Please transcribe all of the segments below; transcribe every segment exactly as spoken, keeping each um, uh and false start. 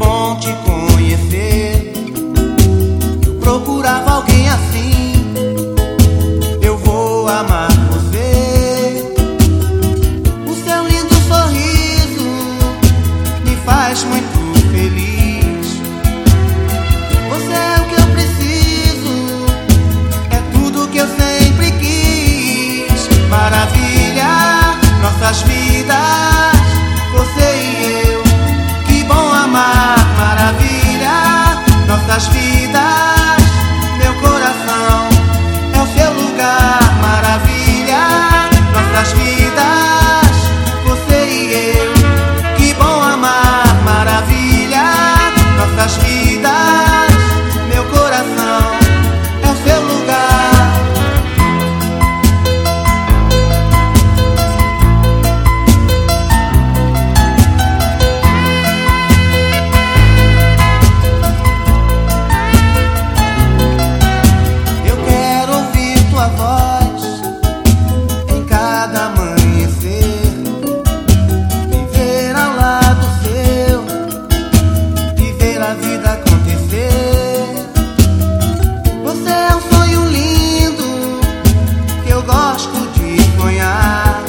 bom te conhecer. Eu procurava alguém assim. Eu vou amar você. O seu lindo sorriso me faz muito feliz. Você é o que eu preciso, é tudo que eu sempre quis. Maravilha, nossas vidas, você e eu. Que bom amar, maravilha, nossas vidas. Meu coração é o seu lugar, maravilha, nossas vidas, você e eu. Que bom amar, maravilha, nossas vidas. Meu coração é o seu lugar. Eu quero ouvir tua voz em cada amanhecer, viver ao lado seu e ver a vida acontecer. Você é um sonho lindo que eu gosto de sonhar.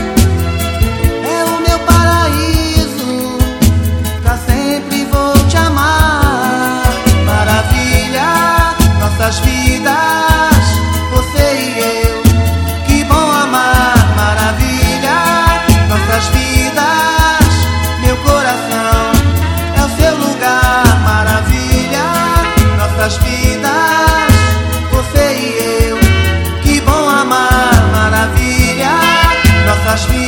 É o meu paraíso, pra sempre vou te amar. Maravilha, nossas vidas, você e eu. Que bom amar, maravilha, nossas vidas. Meu coração é o seu lugar, maravilha, nossas vidas, você e eu. Que bom amar, maravilha, nossas vidas.